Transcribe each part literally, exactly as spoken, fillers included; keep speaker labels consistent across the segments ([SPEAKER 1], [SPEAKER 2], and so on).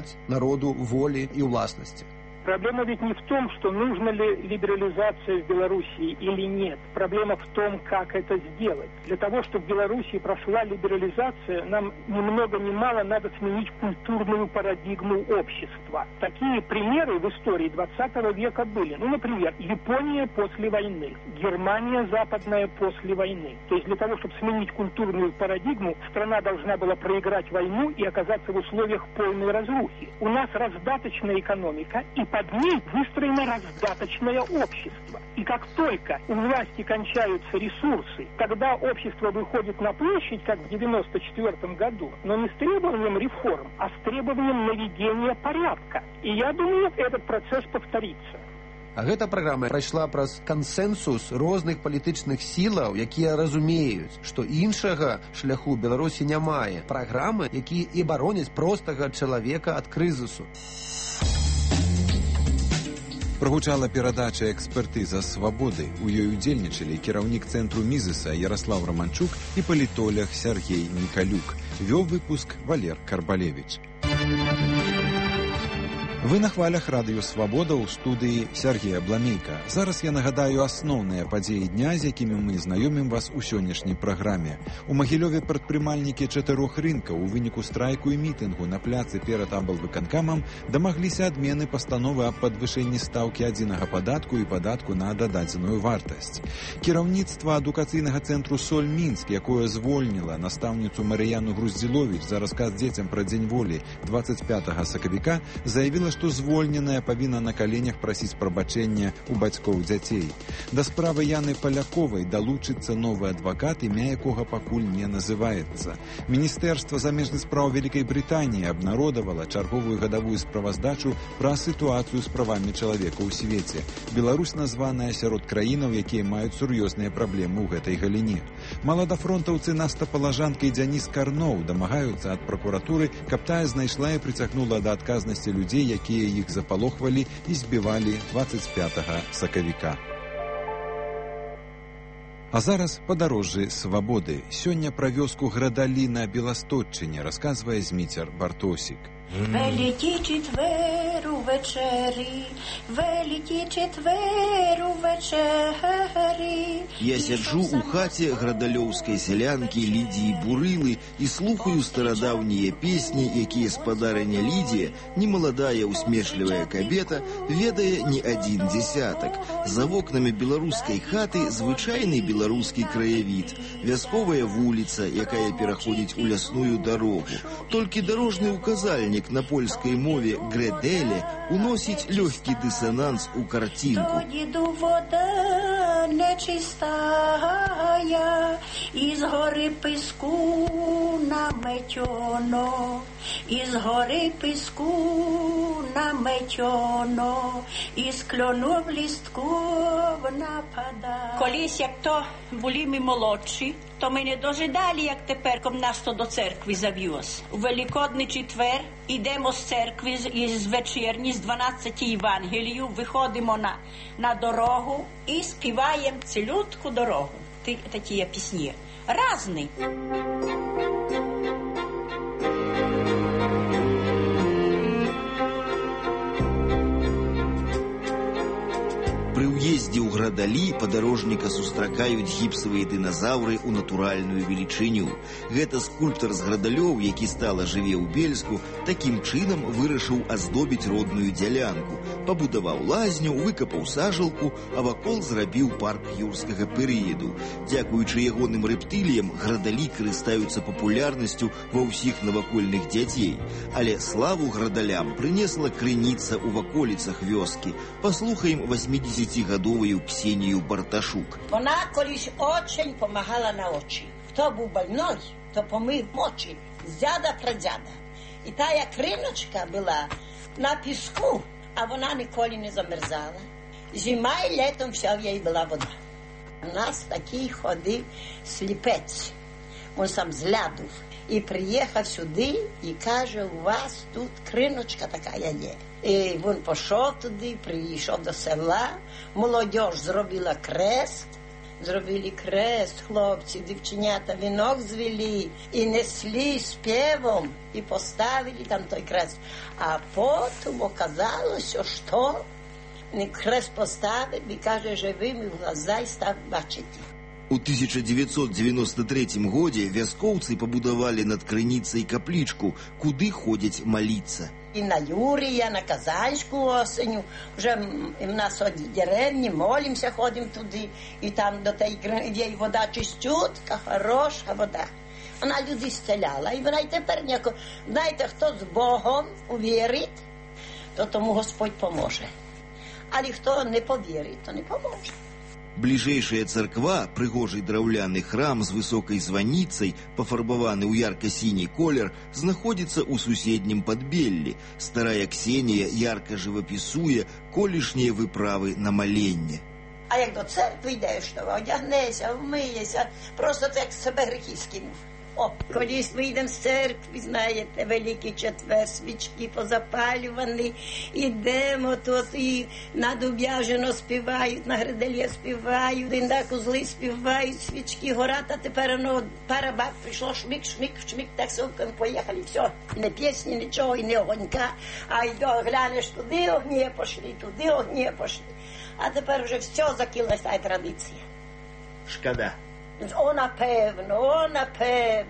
[SPEAKER 1] даць народу волі і ўласнасці.
[SPEAKER 2] Проблема ведь не в том, что нужна ли либерализация в Белоруссии или нет. Проблема в том, как это сделать. Для того, чтобы в Белоруссии прошла либерализация, нам ни много ни мало надо сменить культурную парадигму общества. Такие примеры в истории двадцатого века были. Ну, например, Япония после войны, Германия западная после войны. То есть для того, чтобы сменить культурную парадигму, страна должна была проиграть войну и оказаться в условиях полной разрухи. У нас раздаточная экономика, и под ней выстроено раздаточное общество. И как только у власти кончаются ресурсы, тогда общество выходит на площадь, как в девяносто четвёртом году, но не с требованием реформ, а с требованием наведения порядка. И я думаю, этот процесс повторится.
[SPEAKER 1] А гэта праграма прайшла праз кансэнсус розных палітычных сілаў, якія разумеюць, што іншага шляху Беларусі не мае. Праграмы, якія і бароняць простага чалавека ад крызісу.
[SPEAKER 3] Прогучала перадача «Экспертыза свабоды». У ёй удзельнічалі кіраўнік цэнтру Мізеса Яраслав Романчук і палітолог Сергей Мікалюк. Вёў выпуск Валер Карбалевич. Вы на хвалях радыё «Свабода» ў студыі Сергея Бламейка. Зараз я нагадаю асноўныя падзеі дня, з якімі мы знаёмім вас у сённяшняй праграме. У Магілёве прадпрымальнікі чатырох рынкаў у выніку страйку і мітынгу на пляцы перад аблвыканкамам дамагліся адмены пастановы аб падвышэнні стаўкі адзінага падатку і падатку на дададзеную вартасць. Кіраўніцтва адукацыйнага цэнтру «Соль Мінск», якое звольніла настаўніцу Марыяну Груздзіловіч за расказ дзецям пра дзень волі дваццаць пятага сакавіка, заявіла, што звольненая павінна на каленях прасіць прабачэння у бацькоў дзяцей. Да справы Яны Паляковай далучыцца новы адвакат, імя якога пакуль не называецца. Міністэрства замежных спраў Вялікай Брытаніі абнародавала чарговую гадавую справаздачу пра сітуацыю з правамі чалавека ў свеце. Беларусь названая сярод краінаў, якія маюць сур'ёзныя праблемы ў гэтай галіне. Маладафронтаўцы Настапалажанка і Дзяніс Карноў дамагаюцца ад пракуратуры, каб тая знайшла і прыцягнула да адказнасці людзей, якія іх запалохвалі і збівалі дваццаць пятага сакавіка. А зараз падарожжы свабоды. Сёння пра вёску Градалі на Беластотчыне расказвае Зміцер Бартосік.
[SPEAKER 4] Великий четвер увечері, великий четвер увечері.
[SPEAKER 5] Я сяджу у хаце градалёўскай сялянкі Лідіі Бурылы і слухаю старадаўнія песні, якія спадарыня Лідія, немаладая усмешлівая кабета, ведае не адзін дзесятак. За вокнамі беларускай хаты звычайны беларускі краявід, вясковая вуліца, якая пераходзіць у лясную дарогу. Толькі дарожны указальнік на польскай мове «гределе» уносіць лёгкі дысананс у картинку.
[SPEAKER 4] Вода нечистая, із гори піску наметьоно, із гори піску наметьоно, із кльону в лістков нападає.
[SPEAKER 6] Колись, як то були ми молодші, то ми не дожидали, як тепер, ком нас то до церкви зав'юз. У Великодний четвер ідемо з церкви, із вечірні, з дванадцяти Євангелію, виходимо на, на дорогу і співаємо цілютку дорогу. Ті, такі пісні. Разні.
[SPEAKER 5] Пры ўездзе ў Градалі падарожніка сустракаюць гіпсавыя дыназаўры ў натуральную велічыню. Гэта скульптар з Градалёў, які стала жыве ў Бельску, такім чынам вырашыў аздобіць родную дзялянку. Пабудаваў лазню, выкапаў сажалку, а вакол зрабіў парк юрскага перыяду. Дзякуючы ягоным рэптыліям, Градалі карыстаюцца папулярнасцю ва ўсіх навакольных дзяцей. Але славу Градалям прынесла крыніца ў ваколіцах вёскі. Паслухаем восьмидесятигодовую Ксению Барташук.
[SPEAKER 7] Вона колись очень помагала на очі. Хто був больной, то помив очі з дяда прадяда. І тая криночка була на піску, а вона ніколи не замерзала. Зима і літом вся в їй була вода. У нас такий ходив сліпець. Він сам з ляду. І приїхав сюди і каже, у вас тут криночка така є. І він пішов туди, прийшов до села, молодь зробила крест, Зробили крест, хлопці, дівченята, вінок звели і несли співом, і поставили там той крест. А потім оказалося, що крест поставив і каже, живими в глаза і став бачити.
[SPEAKER 5] У тысяча девятьсот девяносто третьем годзе вяскоўцы пабудавалі над крыніцай каплічку, куды ходзяць маліцца.
[SPEAKER 7] І на Юрія, на Казанську осеню, вже в нас от деревні, молимося, ходимо туди, і там до тієї є вода чистютка, хороша вода. Вона люди зціляла, і вона й тепер ніяко, знаєте, хто з Богом увірить, то тому Господь поможе. Але хто не повірить, то не поможе.
[SPEAKER 5] Бліжэйшая царква, прыгожы драўляны храм з высокай званіцай, пафарбаваны ў ярка-сіні колер, знаходзіцца ў суседнім падбеллі. Старая Ксенія ярка жывапісуе колішнія выправы на маленне.
[SPEAKER 7] А як до церкви йдеш, то одягнешся, вмиєшся, просто так себе гріхи скинув. О, колись вийдемо з церкви, знаєте, Великий четвер, свічки позапалювані, ідемо тут і на Дуб'яжино співають, на Гридельє співають, і на Козли співають, свічки горять, а тепер воно пара баб прийшло, шмик, шмик, шмик, так совком поїхали, все, не пісні, нічого, і не огонька, а й глянеш туди огні пошли, туди огні пошли. А тепер вже все закилась та традиція.
[SPEAKER 5] Шкода.
[SPEAKER 7] О, напевно, о, напевно.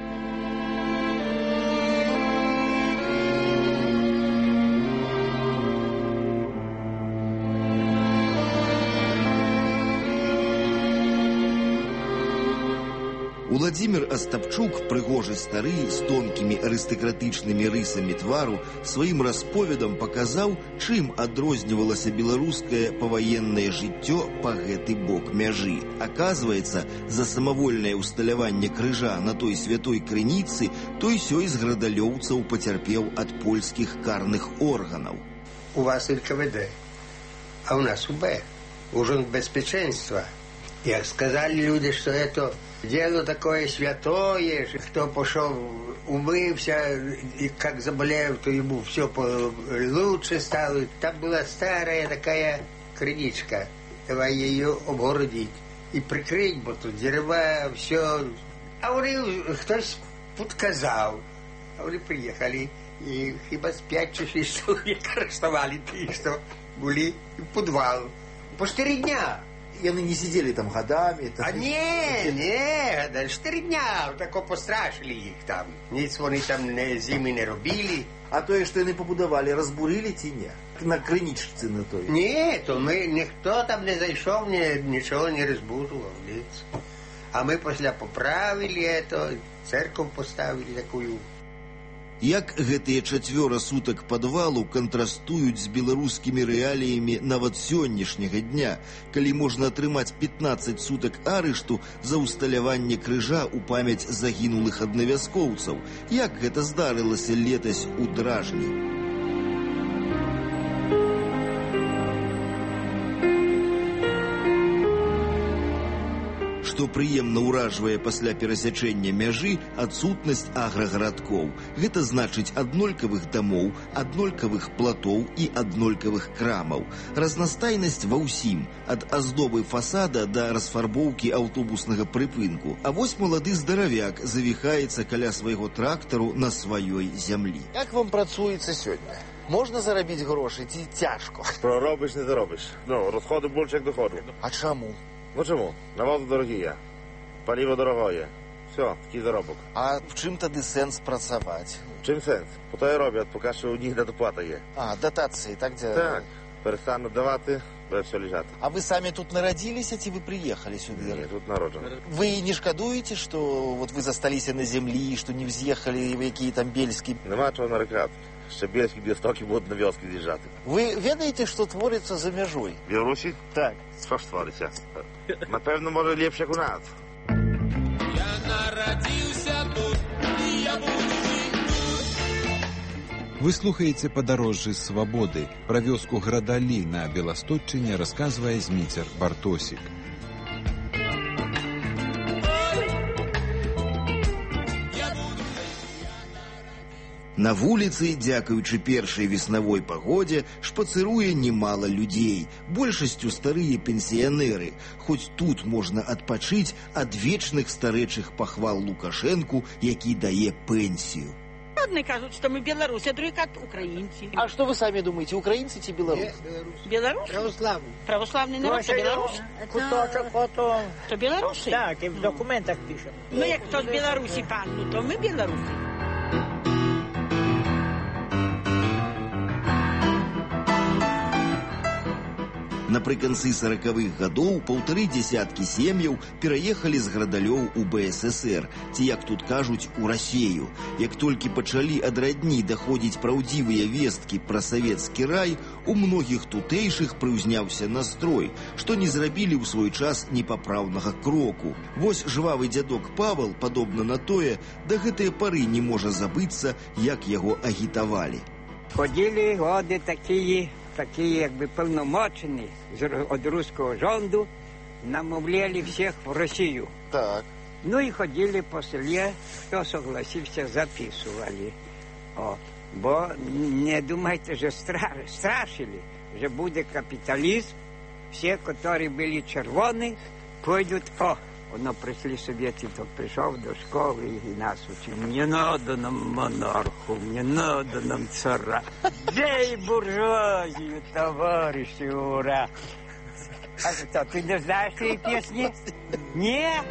[SPEAKER 5] Уладзімір Астапчук, прыгожы стары, з тонкімі арыстакратычнымі рысамі твару, сваім расповедам паказаў, чым адрознівалася беларускае паваеннае жыццё па гэты бок мяжы. Аказваецца, за самавольнае ўсталяванне крыжа на той святой крыніцы той сёй з градалёўцаў пацярпеў ад польскіх карных органаў.
[SPEAKER 8] У вас эн ка вэ дэ, а у нас у бэ. Ужин безпеченства. Як сказали люди, что это дело такое святое, кто пошел, умылся, и как заболел, то ему все лучше стало. Там была старая такая крыничка. Давай ее обгородить и прикрыть, бо тут дерева, все. А вони хтось подказал. А вони приехали, и хіба з п'ять чи шість чоловік арештовали ті, що були в підвал. По чотири дня.
[SPEAKER 5] И они не сидели там годами?
[SPEAKER 8] А не, не, чотири дня, тако пострашили їх там. Ніц вони там не, зими не робили.
[SPEAKER 5] А то, що вони побудували, розбурили ті ні? На криничці на той?
[SPEAKER 8] Ні, то ми, ніхто там не зайшов, ні, нічого не розбудував. Ніц. А ми після поправили це, церкву поставили таку.
[SPEAKER 5] Як гэтыя чацвёра сутак падвалу кантрастуюць з беларускімі рэаліямі нават сённяшняга дня, калі можна атрымаць пятнаццаць сутак арышту за ўсталяванне крыжа ў памяць загінулых аднавяскоўцаў. Як гэта здарылася летась у Дражні? Што прыемна ўражвае пасля перасячэння мяжы адсутнасць аграгарадкоў. Гэта значыць аднолькавых дамоў, аднолькавых платоў і аднолькавых крамаў. Разнастайнасць ва ўсім, ад аздобы фасада да расфарбоўкі аўтобуснага прыпынку. А вось малады здаравяк завіхаецца каля свайго трактару на сваёй зямлі.
[SPEAKER 9] Як вам працуецца сёння? Можна зарабіць грошы ці цяжко?
[SPEAKER 10] Проробиш, не заробиш. Ну, розходи більше, як доходу.
[SPEAKER 9] А чому?
[SPEAKER 10] Ну чому? Навози дорогі, паліво дорогое. Все, такий заробок.
[SPEAKER 9] А в чим тоді сенс працювати?
[SPEAKER 10] Чим сенс? По то і роблять, поки що у них недоплата є.
[SPEAKER 9] А, дотації, так де?
[SPEAKER 10] Так, перестануть давати, буде все лежати.
[SPEAKER 9] А ви самі тут народилися, чи ви приїхали сюди?
[SPEAKER 10] Ні, тут народжено.
[SPEAKER 9] Ви не шкодуєте, що вот ви засталися на землі, що не вз'їхали в які там бельські?
[SPEAKER 10] Нема чого нарекати. Ще бельські біостоки будуть на вёски з'їжджати.
[SPEAKER 9] Ви ведаєте, що твориться за межою?
[SPEAKER 10] В Білорусі?
[SPEAKER 9] Так.
[SPEAKER 10] Що ж твориться? Напевно, може, ліпше, як у нас.
[SPEAKER 11] Я народився тут, і я буду жити тут.
[SPEAKER 3] Вы слухаеце падарожжы свабоды. Пра вёску Градалі на Беластотчыне расказвае Зміцер Бартосік.
[SPEAKER 5] На вуліцы, дзякуючы першай веснавой пагодзе, шпацыруе немала людзей, большасцю старыя пенсіянеры. Хоць тут можна адпачыць ад вечных старэчых пахвал Лукашэнку, які дае пенсію.
[SPEAKER 12] Одни кажуть, що ми білоруси, а другі кажуть українці.
[SPEAKER 9] А что вы сами думаете, украинцы или белорусы?
[SPEAKER 12] Білоруси?
[SPEAKER 8] Православні.
[SPEAKER 12] Православний народ, то білоруси?
[SPEAKER 8] Куточок фото.
[SPEAKER 12] То білоруси?
[SPEAKER 8] Так, і в документах пишемо.
[SPEAKER 12] Ну, як хто з Білорусі панну, то ми білоруси.
[SPEAKER 5] Напрыканцы саракавых гадоў паўтары дзесяткі сем'яў пераехалі з градалёў у бэ эс эсэр, ці, як тут кажуць, у Расею. Як толькі пачалі ад радні даходзіць праўдзівыя весткі пра савецкі рай, у многіх тутэйшых прыўзняўся настрой, што не зрабілі ў свой час непапраўнага кроку. Вось жвавы дзядок Павал, падобна на тое, да гэтыя пары не можа забыцца, як яго агітавалі.
[SPEAKER 13] Ходили годы такие, такие как бы полномоченные от русского rządu, намовляли всех в Россию.
[SPEAKER 9] Так.
[SPEAKER 13] Ну и ходили по селе, кто согласился, записывали. О, бо не думайте, что стра страшили, что будет капитализм, все, которые были червоны, пойдут, о, но пришли советы, то пришел до школы и нас учил. Не надо нам монарху, не надо нам цара. Бей буржуазию, товарищи, ура! А что, ты не знаешь этой песни? Нет?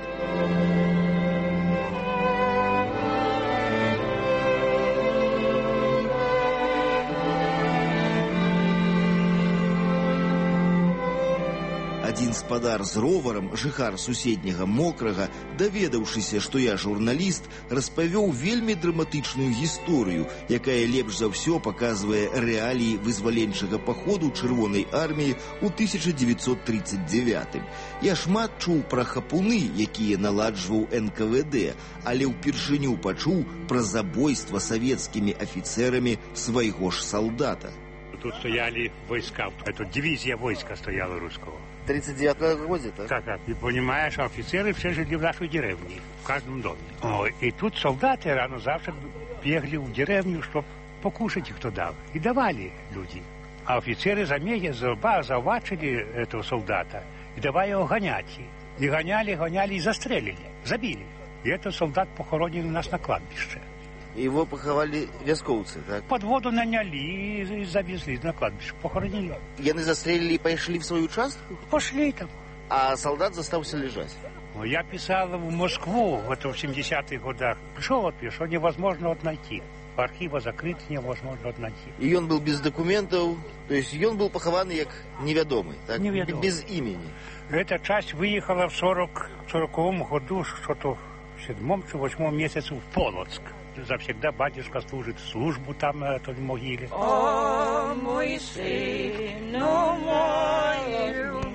[SPEAKER 5] Адзін спадар з роварам, жыхар суседняга Мокрага, даведаўшыся, што я журналіст, распавёў вельмі драматычную гісторыю, якая лепш за ўсё паказвае рэаліі вызваленчага паходу чырвонай арміі ў тысяча дзевяцьсот тридцать девятым. Я шмат чуў пра хапуны, якія наладжваў эн ка вэ дэ, але ўпершыню пачуў пра забойства савецкімі афіцэрамі свайго ж солдата.
[SPEAKER 14] Тут стояли войска, это дивизия войска стояла русского.
[SPEAKER 9] тридцать девятом году, так?
[SPEAKER 14] Так, так. И понимаешь, офицеры все жили в нашей деревне, в каждом доме. О, и тут солдаты рано завтра бегали в деревню, чтобы покушать их туда. И давали люди. А офицеры заметили, завачили этого солдата и давай его гонять. И гоняли, гоняли и застрелили, забили. И этот солдат похоронили у нас на кладбище.
[SPEAKER 9] Его поховали вяскоўцы, так?
[SPEAKER 14] Под воду наняли и завезли на кладбище, похоронили.
[SPEAKER 9] Яны застрелили и пошли в свою участку?
[SPEAKER 14] Пошли там.
[SPEAKER 9] А солдат застался лежать?
[SPEAKER 14] Я писал в Москву в, это, в семидесятых годах. Пришел вот, что невозможно вот найти. Архивы закрыты, невозможно вот найти.
[SPEAKER 9] И он был без документов, то есть он был похован как неведомый, так?
[SPEAKER 14] Неведомый.
[SPEAKER 9] Без имени.
[SPEAKER 14] Эта часть выехала в сороковом году, что-то в седьмом, восьмом месяце в Полоцк. Завсегда батюшка служит службу там, на той могиле.
[SPEAKER 12] О, мой сыну мой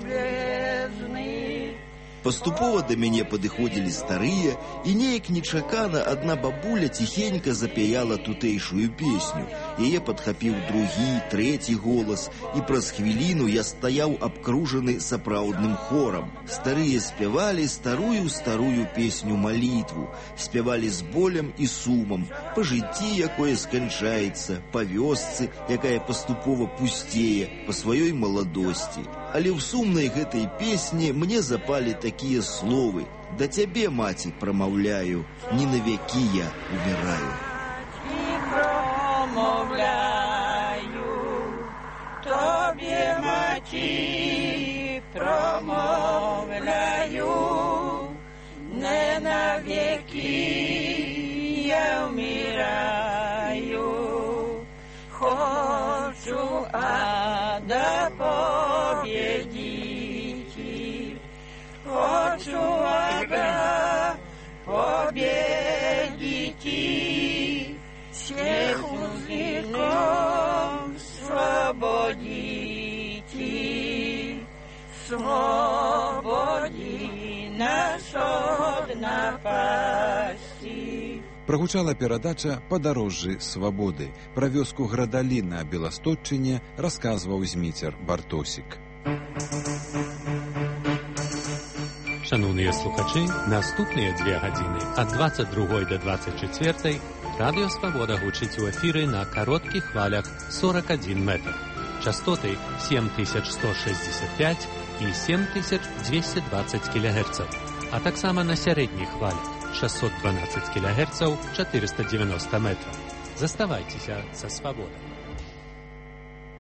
[SPEAKER 12] любезный.
[SPEAKER 5] Паступова да мяне падыходзілі старыя, і неяк нечакана адна бабуля ціхенька запяяла тутэйшую песню. Яе падхапіў другі, трэці голас, і праз хвіліну я стаяў абкружаны сапраўдным хорам. Старыя спявалі старую-старую песню-малітву, спявалі з болем і сумам, па жыцці, якое сканчаецца, па вёсцы, якая паступова пусцее, па сваёй маладосці. Але ў сумнай гэтай песні мне запалі такія словы: «Да цябе, маці, прамаўляю, не на вякі я умираю».
[SPEAKER 12] Промовляю, тобі, маті, промовляю, не на віки я вмираю, хочу ада победить, хочу ада победить, всех узников свободите, свободи нас от напасти.
[SPEAKER 3] Прагучала перадача «Падарожжы свабоды». Пра вёску Градалі на Беластотчыне расказваў Зміцер Бартосік.
[SPEAKER 15] Шановныя слухачы, наступныя две гадзіны ад двадцать другой да двадцать чацвёртай Радыё Свабода гучыць у эфіры на кароткіх хвалях сорок один метр. Частоты семь тысяч сто шестьдесят пять і семь тысяч двести двадцать килогерцаў, а таксама на сярэдніх хвалях шестьсот двенадцать килогерцаў, четыреста девяносто метров. Заставайцеся са Свабодай.